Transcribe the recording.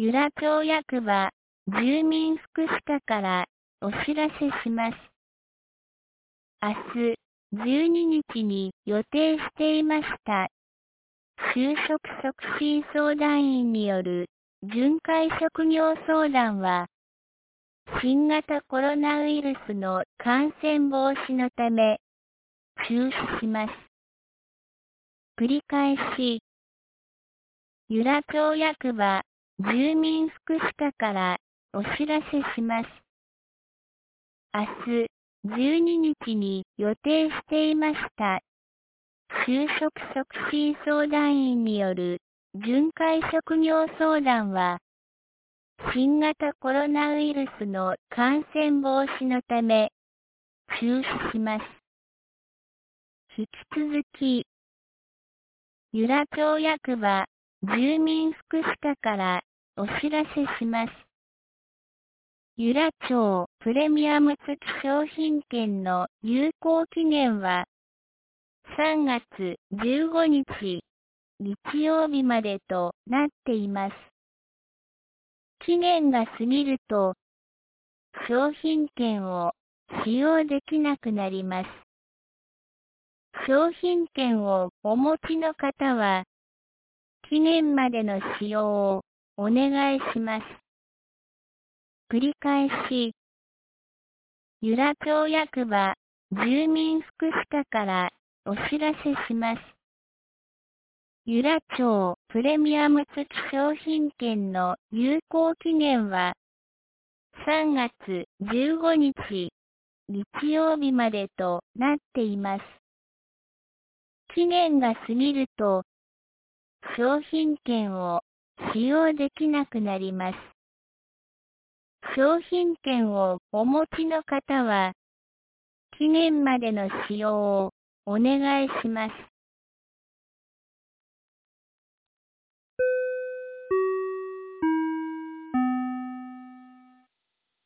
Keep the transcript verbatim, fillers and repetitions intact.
由良町役場、住民福祉課からお知らせします。明日、じゅうににちに予定していました。就職促進相談員による巡回職業相談は、新型コロナウイルスの感染防止のため、中止します。繰り返し、由良町役場、住民福祉課からお知らせします。明日、じゅうににちに予定していました。就職促進相談員による巡回職業相談は、新型コロナウイルスの感染防止のため、中止します。引き続き、由良町役場、住民福祉課からお知らせします。由良町プレミアム付き商品券の有効期限は、さんがつじゅうごにち、日曜日までとなっています。期限が過ぎると、商品券を使用できなくなります。商品券をお持ちの方は、期限までの使用をお願いします。繰り返し、由良町役場、住民福祉課からお知らせします。由良町プレミアム付き商品券の有効期限は、さんがつじゅうごにち、日曜日までとなっています。期限が過ぎると、商品券を使用できなくなります。商品券をお持ちの方は、期限までの使用をお願いします。